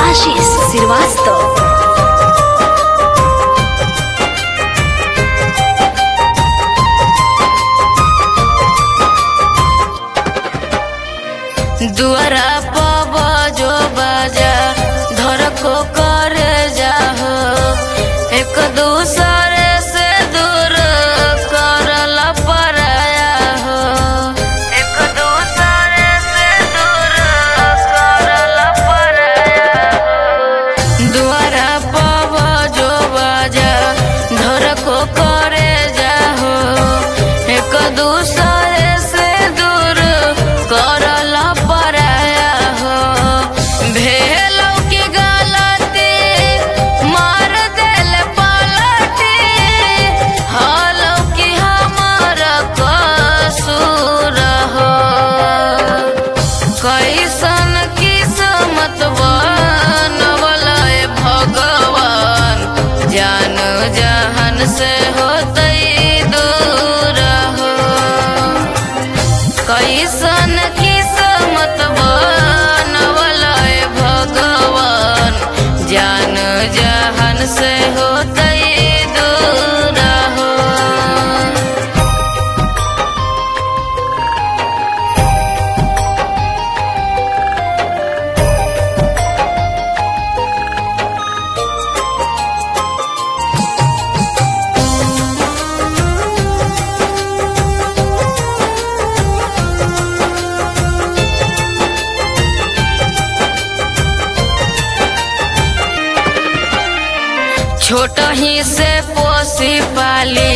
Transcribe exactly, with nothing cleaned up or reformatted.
आशीष श्रीवास्तव। दुआरा पब जो बाजा धर को कर जाहो, एक दूसरे से दूर करल पराया हो, एक दूसरे से दूर करल पराया हो। दुआरा पब जो बाजा धर को करे जाहो, एक दूसरे से दूर करल पराया हो। भेलौ की गलती मार देल पलटी, हलौ की हमार कसूर हो। कैसन किस्मत बनवल भगवान, जान जहान से होतई दूर हो। कैसन किस्मत बनवल भगवान, जान जहान से होतई दूर हो। छोट ही से पोसी पाली